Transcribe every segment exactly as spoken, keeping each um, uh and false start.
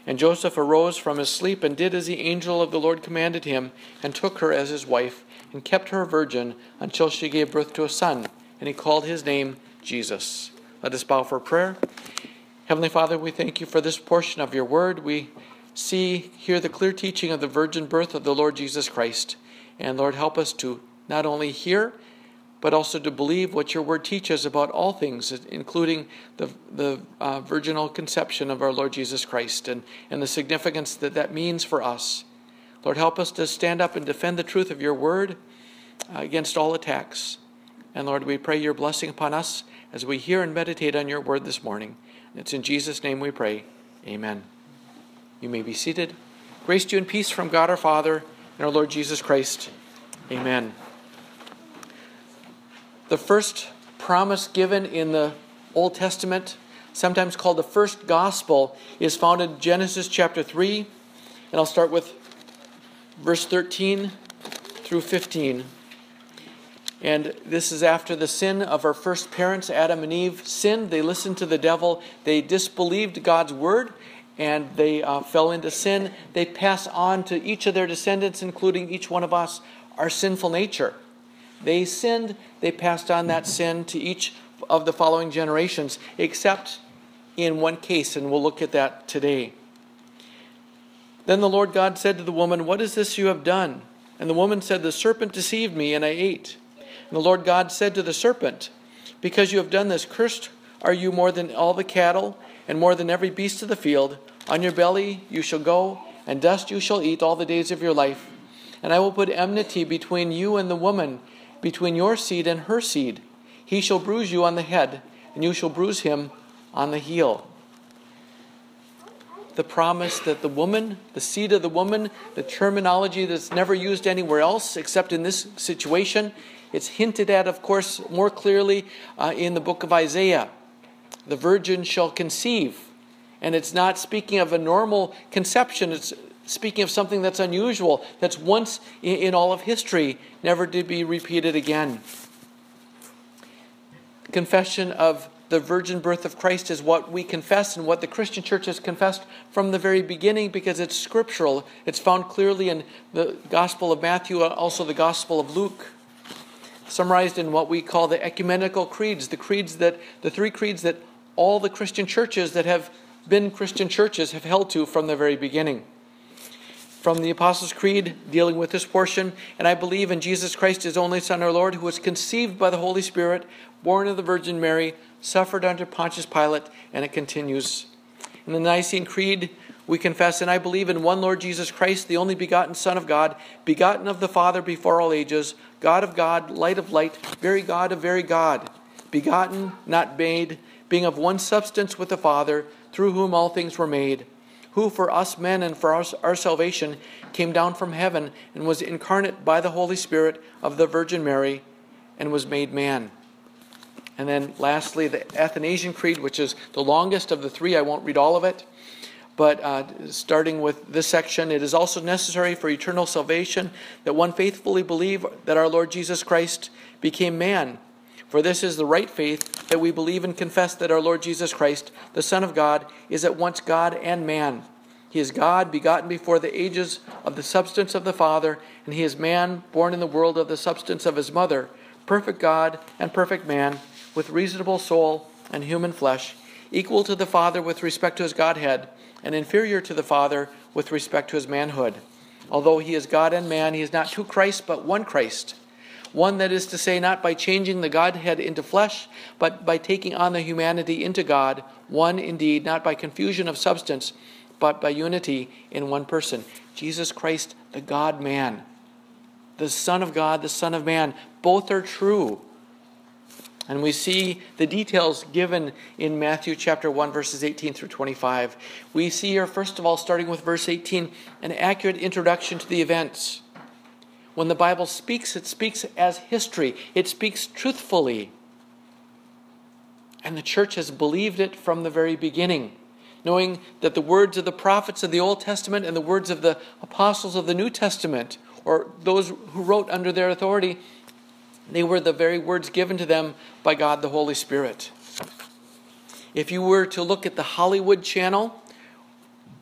And Joseph arose from his sleep and did as the angel of the Lord commanded him, and took her as his wife, and kept her a virgin until she gave birth to a son. And he called his name Jesus. Let us bow for prayer. Heavenly Father, we thank you for this portion of your word. We see here the clear teaching of the virgin birth of the Lord Jesus Christ. And Lord, help us to not only hear, but also to believe what your word teaches about all things, including the, the uh, virginal conception of our Lord Jesus Christ and, and the significance that that means for us. Lord, help us to stand up and defend the truth of your word uh, against all attacks. And Lord, we pray your blessing upon us as we hear and meditate on your word this morning. It's in Jesus' name we pray. Amen. You may be seated. Grace to you and peace from God our Father and our Lord Jesus Christ. Amen. The first promise given in the Old Testament, sometimes called the first gospel, is found in Genesis chapter three. And I'll start with verse thirteen through fifteen. And this is after the sin of our first parents, Adam and Eve, sinned. They listened to the devil. They disbelieved God's word, and they uh, fell into sin. They pass on to each of their descendants, including each one of us, our sinful nature. They sinned, they passed on that sin to each of the following generations, except in one case, and we'll look at that today. Then the Lord God said to the woman, "What is this you have done?" And the woman said, "The serpent deceived me, and I ate." And the Lord God said to the serpent, "Because you have done this, cursed are you more than all the cattle, and more than every beast of the field. On your belly you shall go, and dust you shall eat all the days of your life. And I will put enmity between you and the woman, between your seed and her seed. He shall bruise you on the head, and you shall bruise him on the heel." The promise that the woman, the seed of the woman, the terminology that's never used anywhere else except in this situation, it's hinted at, of course, more clearly uh, in the book of Isaiah. The virgin shall conceive. And it's not speaking of a normal conception, it's speaking of something that's unusual, that's once in all of history, never to be repeated again. Confession of the virgin birth of Christ is what we confess and what the Christian church has confessed from the very beginning, because it's scriptural. It's found clearly in the Gospel of Matthew, also the Gospel of Luke. Summarized in what we call the ecumenical creeds, the creeds that, the three creeds that all the Christian churches that have been Christian churches have held to from the very beginning. From the Apostles' Creed, dealing with this portion, "And I believe in Jesus Christ, his only Son, our Lord, who was conceived by the Holy Spirit, born of the Virgin Mary, suffered under Pontius Pilate," and it continues. In the Nicene Creed, we confess, "And I believe in one Lord Jesus Christ, the only begotten Son of God, begotten of the Father before all ages, God of God, light of light, very God of very God, begotten, not made, being of one substance with the Father, through whom all things were made, who for us men and for our, our salvation came down from heaven and was incarnate by the Holy Spirit of the Virgin Mary and was made man." And then lastly, the Athanasian Creed, which is the longest of the three. I won't read all of it. But uh, starting with this section, "It is also necessary for eternal salvation that one faithfully believe that our Lord Jesus Christ became man. For this is the right faith, that we believe and confess that our Lord Jesus Christ, the Son of God, is at once God and man. He is God, begotten before the ages of the substance of the Father, and he is man, born in the world of the substance of his mother, perfect God and perfect man, with reasonable soul and human flesh, equal to the Father with respect to his Godhead, and inferior to the Father with respect to his manhood. Although he is God and man, he is not two Christs, but one Christ. One, that is to say, not by changing the Godhead into flesh, but by taking on the humanity into God. One indeed, not by confusion of substance, but by unity in one person. Jesus Christ, the God-man, the Son of God, the Son of Man. Both are true. And we see the details given in Matthew chapter one, verses eighteen through twenty-five. We see here, first of all, starting with verse eighteen, an accurate introduction to the events. When the Bible speaks, it speaks as history. It speaks truthfully. And the church has believed it from the very beginning, knowing that the words of the prophets of the Old Testament and the words of the apostles of the New Testament, or those who wrote under their authority, they were the very words given to them by God the Holy Spirit. If you were to look at the Hollywood Channel,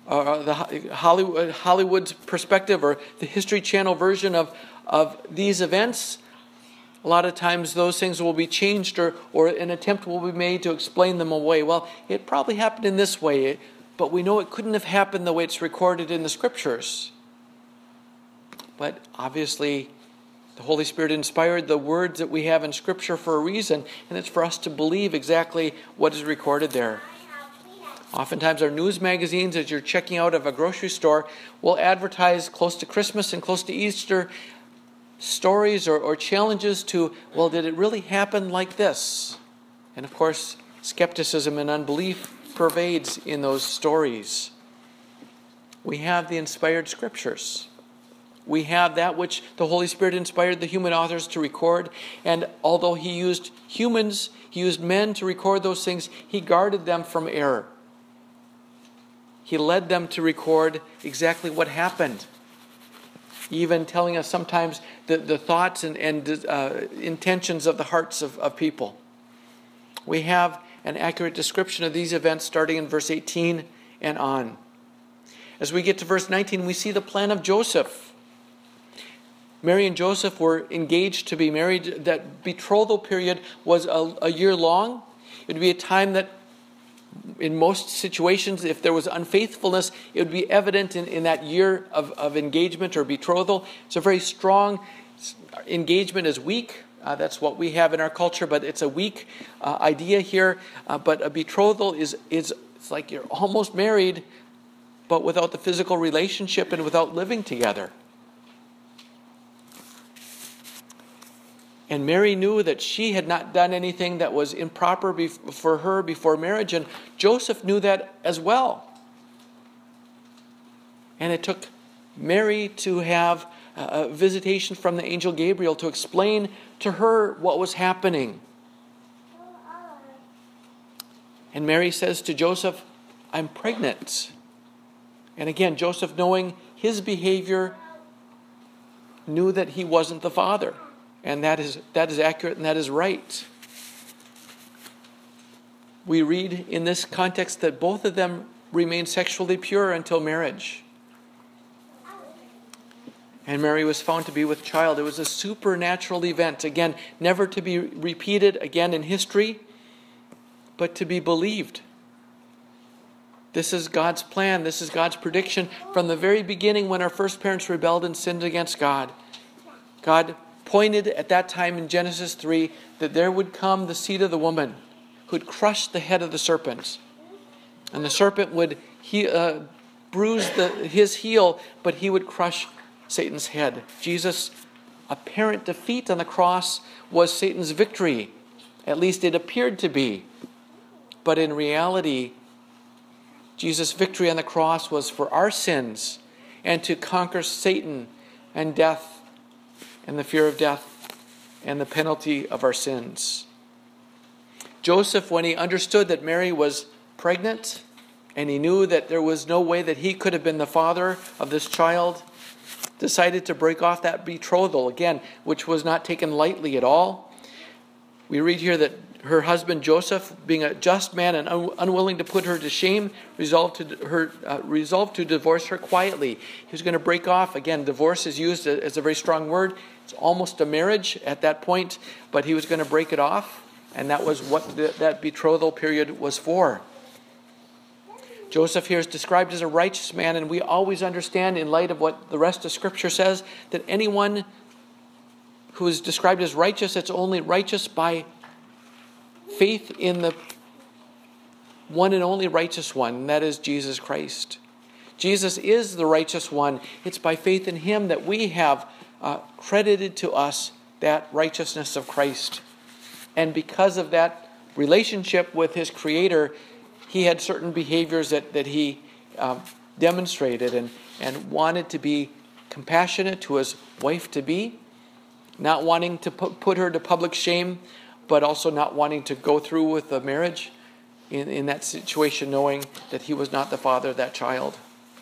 uh, the Hollywood, Hollywood's perspective or the History Channel version of, of these events, a lot of times those things will be changed or, or an attempt will be made to explain them away. Well, it probably happened in this way, but we know it couldn't have happened the way it's recorded in the Scriptures. But obviously, the Holy Spirit inspired the words that we have in Scripture for a reason, and it's for us to believe exactly what is recorded there. Oftentimes our news magazines, as you're checking out of a grocery store, will advertise close to Christmas and close to Easter stories or, or challenges to, well, did it really happen like this? And of course, skepticism and unbelief pervades in those stories. We have the inspired Scriptures. We have that which the Holy Spirit inspired the human authors to record. And although he used humans, he used men to record those things, he guarded them from error. He led them to record exactly what happened. Even telling us sometimes the, the thoughts and, and uh, intentions of the hearts of, of people. We have an accurate description of these events starting in verse eighteen and on. As we get to verse nineteen, we see the plan of Joseph. Mary and Joseph were engaged to be married. That betrothal period was a, a year long. It would be a time that in most situations, if there was unfaithfulness, it would be evident in, in that year of, of engagement or betrothal. It's a very strong engagement is weak. Uh, that's what we have in our culture, but it's a weak uh, idea here. Uh, but a betrothal is, is it's like you're almost married, but without the physical relationship and without living together. And Mary knew that she had not done anything that was improper bef- for her before marriage, and Joseph knew that as well. And it took Mary to have a visitation from the angel Gabriel to explain to her what was happening. And Mary says to Joseph, "I'm pregnant." And again, Joseph, knowing his behavior, knew that he wasn't the father. And that is that is accurate and that is right. We read in this context that both of them remained sexually pure until marriage. And Mary was found to be with child. It was a supernatural event, again, never to be repeated again in history, but to be believed. This is God's plan. This is God's prediction from the very beginning when our first parents rebelled and sinned against God. God pointed at that time in Genesis three that there would come the seed of the woman who would crush the head of the serpent. And the serpent would he, uh, bruise the, his heel, but he would crush Satan's head. Jesus' apparent defeat on the cross was Satan's victory. At least it appeared to be. But in reality, Jesus' victory on the cross was for our sins and to conquer Satan and death and the fear of death and the penalty of our sins. Joseph, when he understood that Mary was pregnant and he knew that there was no way that he could have been the father of this child, decided to break off that betrothal, again, which was not taken lightly at all. We read here that her husband Joseph, being a just man and un- unwilling to put her to shame, resolved to her uh, resolved to divorce her quietly. He was going to break off. Again, divorce is used as a very strong word. It's almost a marriage at that point, but he was going to break it off, and that was what the, that betrothal period was for. Joseph here is described as a righteous man, and we always understand, in light of what the rest of Scripture says, that anyone who is described as righteous, it's only righteous by faith in the one and only righteous one, and that is Jesus Christ. Jesus is the righteous one. It's by faith in him that we have uh, credited to us that righteousness of Christ. And because of that relationship with his Creator, he had certain behaviors that, that he um, demonstrated and, and wanted to be compassionate to his wife-to-be, not wanting to put, put her to public shame, but also not wanting to go through with the marriage in, in that situation, knowing that he was not the father of that child.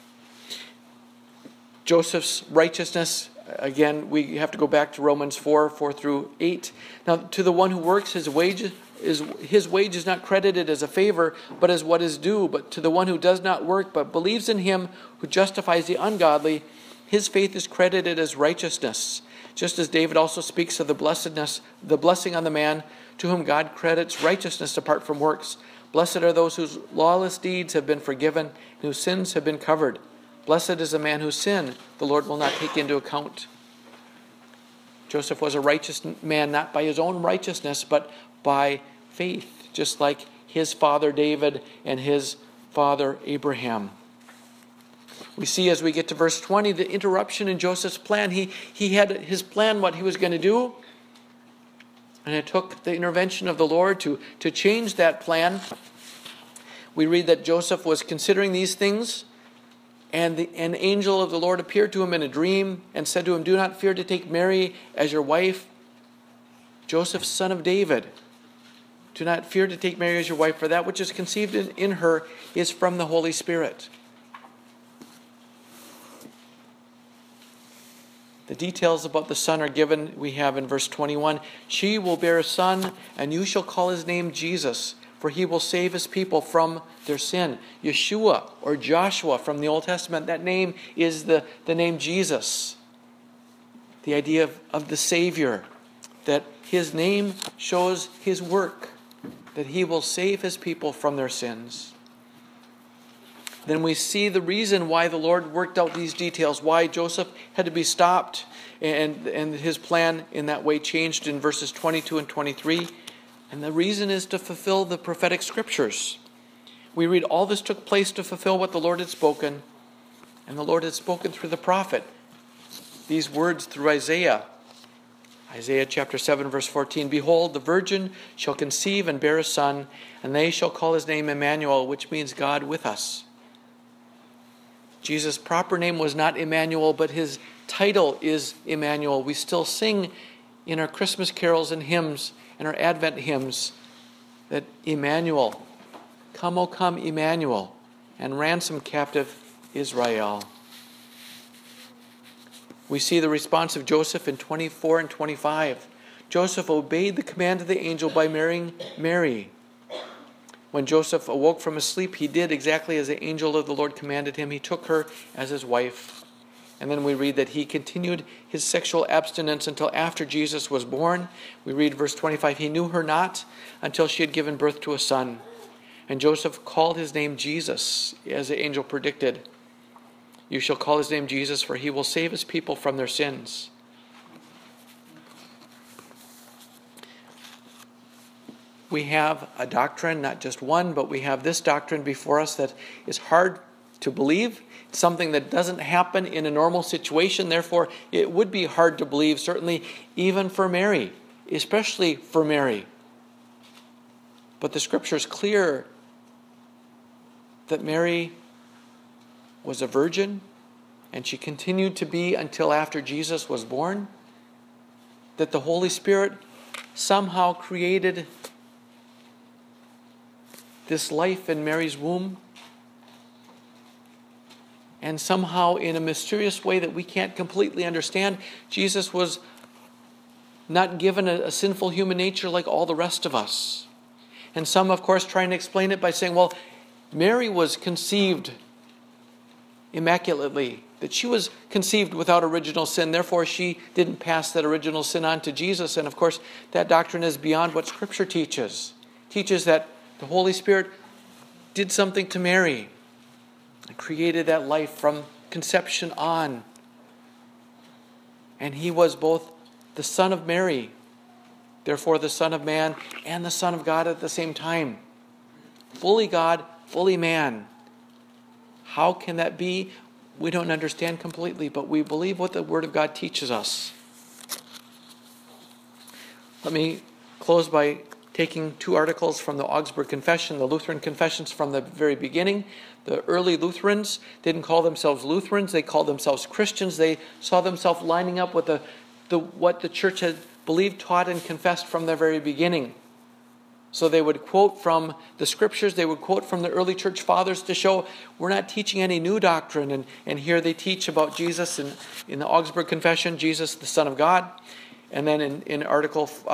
Joseph's righteousness, again, we have to go back to Romans four, four through eight. Now, to the one who works, his wages, is his wage is not credited as a favor, but as what is due. But to the one who does not work, but believes in him who justifies the ungodly, his faith is credited as righteousness. Just as David also speaks of the blessedness, the blessing on the man to whom God credits righteousness apart from works. Blessed are those whose lawless deeds have been forgiven, and whose sins have been covered. Blessed is the man whose sin the Lord will not take into account. Joseph was a righteous man, not by his own righteousness, but by faith, just like his father David and his father Abraham. We see as we get to verse twenty, the interruption in Joseph's plan. He, he had his plan, what he was going to do, and it took the intervention of the Lord to, to change that plan. We read that Joseph was considering these things, and the, an angel of the Lord appeared to him in a dream and said to him, "Do not fear to take Mary as your wife, Joseph, son of David. Do not fear to take Mary as your wife, for that which is conceived in, in her is from the Holy Spirit." The details about the son are given, we have in verse twenty-one. "She will bear a son, and you shall call his name Jesus, for he will save his people from their sin." Yeshua, or Joshua from the Old Testament, that name is the, the name Jesus. The idea of, of the Savior, that his name shows his work, that he will save his people from their sins. Then we see the reason why the Lord worked out these details, why Joseph had to be stopped, and, and his plan in that way changed in verses twenty-two and twenty-three. And the reason is to fulfill the prophetic scriptures. We read all this took place to fulfill what the Lord had spoken, and the Lord had spoken through the prophet. These words through Isaiah. Isaiah chapter seven, verse fourteen, "Behold, the virgin shall conceive and bear a son, and they shall call his name Emmanuel," which means God with us. Jesus' proper name was not Emmanuel, but his title is Emmanuel. We still sing in our Christmas carols and hymns and our Advent hymns that Emmanuel, come, O come, Emmanuel, and ransom captive Israel. We see the response of Joseph in twenty-four and twenty-five. Joseph obeyed the command of the angel by marrying Mary. When Joseph awoke from his sleep, he did exactly as the angel of the Lord commanded him. He took her as his wife. And then we read that he continued his sexual abstinence until after Jesus was born. We read verse twenty-five, "He knew her not until she had given birth to a son. And Joseph called his name Jesus, as the angel predicted. You shall call his name Jesus, for he will save his people from their sins." We have a doctrine, not just one, but we have this doctrine before us that is hard to believe. It's something that doesn't happen in a normal situation. Therefore, it would be hard to believe, certainly even for Mary, especially for Mary. But the scripture is clear that Mary was a virgin, and she continued to be until after Jesus was born. That the Holy Spirit somehow created this life in Mary's womb, and somehow in a mysterious way that we can't completely understand, Jesus was not given a, a sinful human nature like all the rest of us. And some, of course, trying to explain it by saying, well, Mary was conceived immaculately, that she was conceived without original sin, therefore she didn't pass that original sin on to Jesus. And of course, that doctrine is beyond what Scripture teaches. It teaches that the Holy Spirit did something to Mary and created that life from conception on. And he was both the Son of Mary, therefore the Son of Man, and the Son of God at the same time. Fully God, fully man. How can that be? We don't understand completely, but we believe what the Word of God teaches us. Let me close by taking two articles from the Augsburg Confession, the Lutheran confessions from the very beginning. The early Lutherans didn't call themselves Lutherans, they called themselves Christians. They saw themselves lining up with the, the what the church had believed, taught, and confessed from the very beginning. So they would quote from the scriptures, they would quote from the early church fathers to show we're not teaching any new doctrine. And, and here they teach about Jesus in, in the Augsburg Confession, Jesus the Son of God. And then in, in article uh,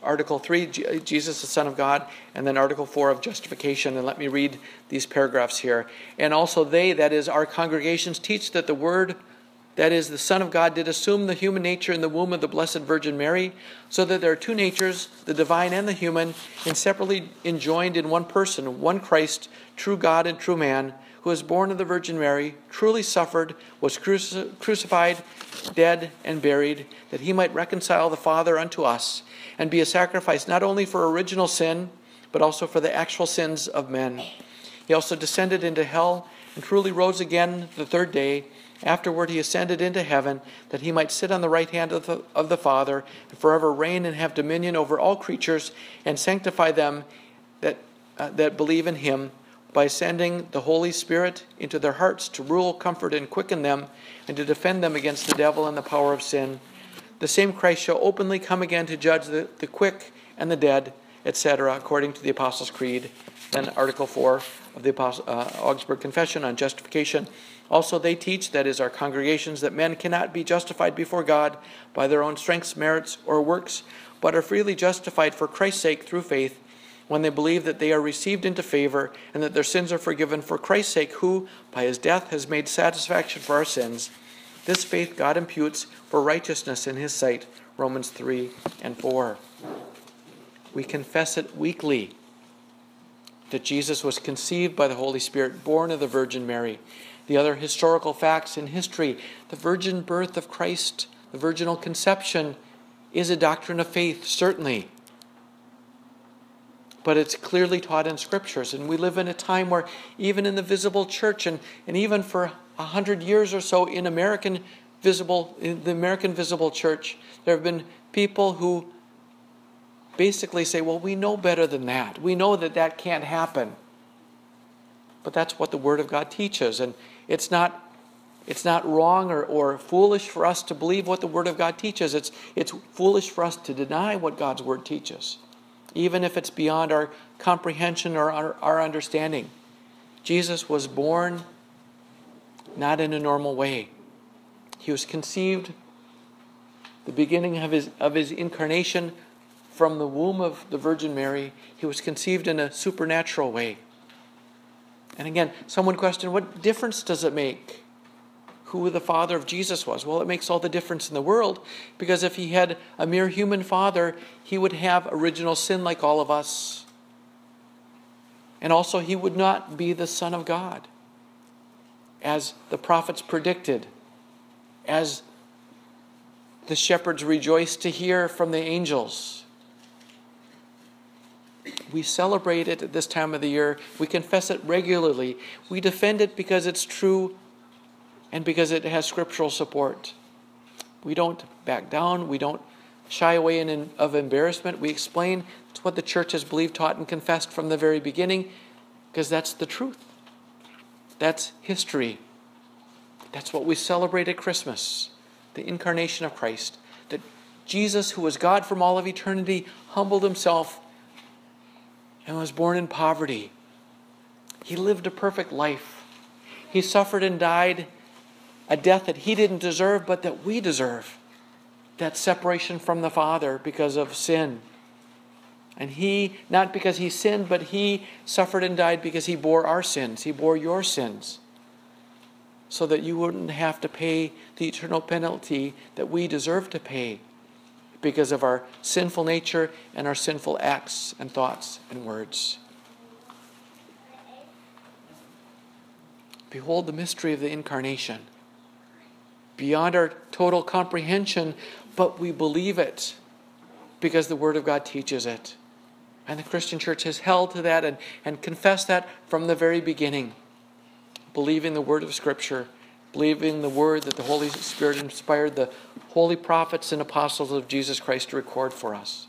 Article three, Jesus, the Son of God, and then Article four of justification. And let me read these paragraphs here. And also they, that is, our congregations, teach that the Word, that is, the Son of God, did assume the human nature in the womb of the Blessed Virgin Mary, so that there are two natures, the divine and the human, inseparably enjoined in one person, one Christ, true God and true man, who was born of the Virgin Mary, truly suffered, was cruci- crucified, dead, and buried, that he might reconcile the Father unto us, and be a sacrifice not only for original sin, but also for the actual sins of men. He also descended into hell, and truly rose again the third day. Afterward he ascended into heaven, that he might sit on the right hand of the, of the Father, and forever reign and have dominion over all creatures, and sanctify them that, uh, that believe in him, by sending the Holy Spirit into their hearts to rule, comfort, and quicken them, and to defend them against the devil and the power of sin. The same Christ shall openly come again to judge the, the quick and the dead, et cetera, according to the Apostles' Creed. Then Article four of the Apostle, uh, Augsburg Confession on justification. Also they teach, that is, our congregations, that men cannot be justified before God by their own strengths, merits, or works, but are freely justified for Christ's sake through faith, when they believe that they are received into favor, and that their sins are forgiven for Christ's sake, who, by his death, has made satisfaction for our sins. This faith God imputes for righteousness in his sight, Romans three and four. We confess it weekly, that Jesus was conceived by the Holy Spirit, born of the Virgin Mary. The other historical facts in history, the virgin birth of Christ, the virginal conception, is a doctrine of faith, certainly. But it's clearly taught in Scriptures. And we live in a time where even in the visible church, and, and even for a hundred years or so in American visible, in the American visible church, there have been people who basically say, well, we know better than that. We know that that can't happen. But that's what the Word of God teaches. And it's not, it's not wrong or, or foolish for us to believe what the Word of God teaches. It's, it's foolish for us to deny what God's Word teaches, even if it's beyond our comprehension or our, our understanding. Jesus was born not in a normal way. He was conceived, the beginning of his, of his incarnation, from the womb of the Virgin Mary. He was conceived in a supernatural way. And again, someone questioned, what difference does it make who the father of Jesus was? Well, it makes all the difference in the world, because if he had a mere human father, he would have original sin like all of us. And also, he would not be the Son of God, as the prophets predicted, as the shepherds rejoiced to hear from the angels. We celebrate it at this time of the year. We confess it regularly. We defend it because it's true and because it has scriptural support. We don't back down. We don't shy away in, in, of embarrassment. We explain it's what the church has believed, taught, and confessed from the very beginning, because that's the truth. That's history. That's what we celebrate at Christmas, the incarnation of Christ. That Jesus, who was God from all of eternity, humbled himself and was born in poverty. He lived a perfect life. He suffered and died a death that he didn't deserve, but that we deserve. That separation from the Father because of sin. And he, not because he sinned, but he suffered and died because he bore our sins. He bore your sins, so that you wouldn't have to pay the eternal penalty that we deserve to pay because of our sinful nature and our sinful acts and thoughts and words. Behold the mystery of the incarnation. Beyond our total comprehension, but we believe it because the Word of God teaches it. And the Christian church has held to that and, and confessed that from the very beginning. Believing the Word of Scripture, believing the Word that the Holy Spirit inspired the holy prophets and apostles of Jesus Christ to record for us.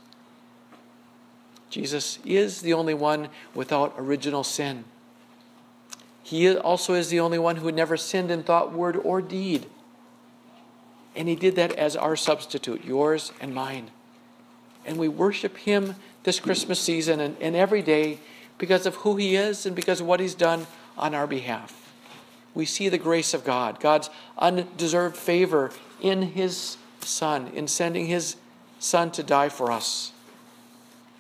Jesus is the only one without original sin. He also is the only one who had never sinned in thought, word, or deed. And he did that as our substitute, yours and mine. And we worship him this Christmas season and, and every day because of who he is and because of what he's done on our behalf. We see the grace of God, God's undeserved favor in his Son, in sending his Son to die for us.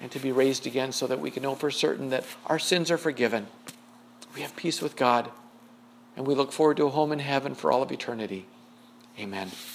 and to be raised again so that we can know for certain that our sins are forgiven. We have peace with God, and we look forward to a home in heaven for all of eternity. Amen.